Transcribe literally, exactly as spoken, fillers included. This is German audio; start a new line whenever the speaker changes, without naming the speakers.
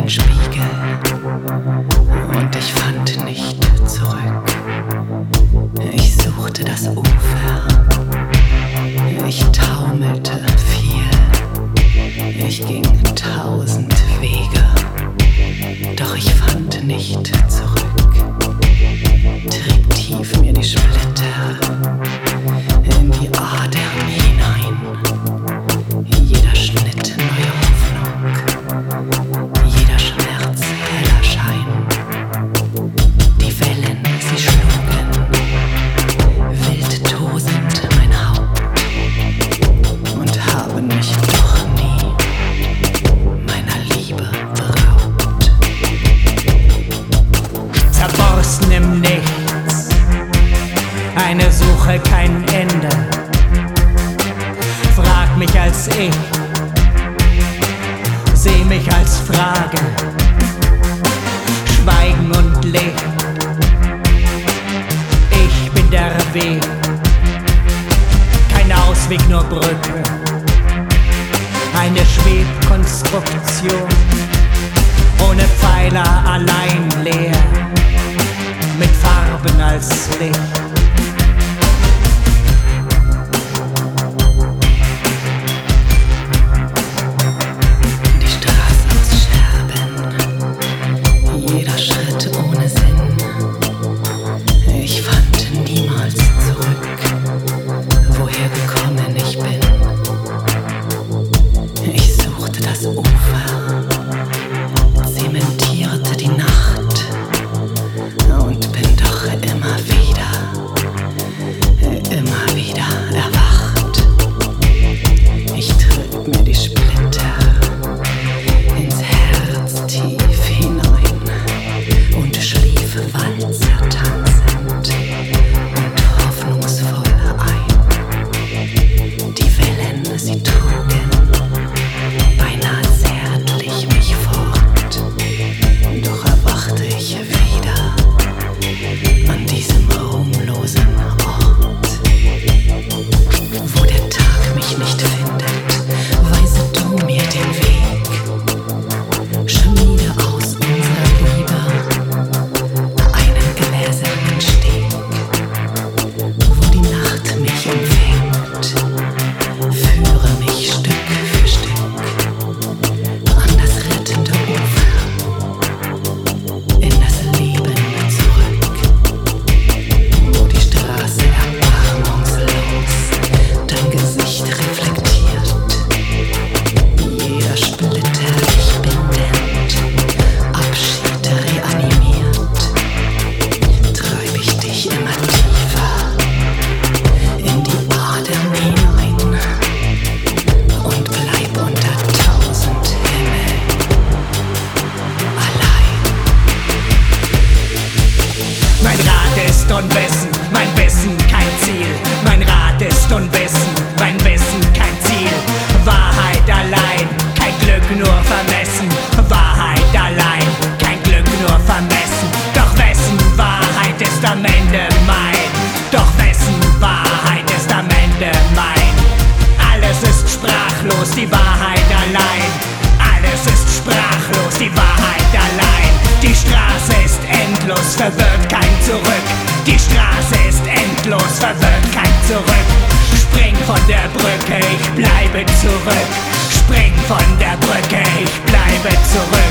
den Spiegel und ich fand nicht zurück. Ich suchte das Ufer, ich taumelte viel, ich ging tausend Wege, doch ich fand nicht zurück. Trieb tief mir die Splitter in die Adern hinein, jeder Schnitt neue Hoffnung, jeder Schmerz heller Schein. Die Wellen, sie schlugen wild tosend mein Haupt und haben mich doch nie meiner Liebe beraubt.
Zerborsten im Nichts, eine Suche, kein Ende. Frag mich als ich, seh mich als Frage, Schweigen und Licht. Ich bin der Weg, kein Ausweg, nur Brücke, eine Schwebkonstruktion, ohne Pfeiler, allein leer, mit Farben als Licht.
Jeder Schritt ohne Sinn, ich fand niemals zurück, woher gekommen ich bin. Ich suchte das Ufer, zementierte die Nacht und bin doch immer wieder, immer wieder erwacht. Ich trieb mir die Splitter ins Herz tief hinein und schlief Walzer tanzend und hoffnungsvoll ein. Die Wellen, sie trugen beinahe zärtlich mich fort, doch erwachte ich wieder an diesem ruhmlosen Ort. Wo der Tag mich nicht findet, weise du mir den Weg. Schmiede aus unserer Liebe einen gläsernen Steg, wo die Nacht mich umfängt. Führe mich Stück für Stück an das rettende Ufer, in das Leben zurück, wo die Straße erbarmungslos dein Gesicht reflektiert. Jeder Splitter dich bindend, Abschied reanimiert, treib ich dich immer tiefer in die Adern hinein und bleib unter tausend Himmel allein.
Mein Rat ist Unwissen, mein Wissen kein Ziel. Mein Rat ist Unwissen, mein Wissen kein Ziel. Wahrheit allein, kein Glück, nur vermessen. Wahrheit allein, kein Glück, nur vermessen. Doch wessen Wahrheit ist am Ende mein? Doch wessen Wahrheit ist am Ende mein? Alles ist sprachlos, die Wahrheit allein. Alles ist sprachlos, die Wahrheit allein. Die Straße ist endlos, verwirrt kein Zurück. Die Straße ist endlos, verwirrt kein Zurück. Spring von der Brücke, ich bleibe zurück. Spring von der Brücke, ich bleibe zurück.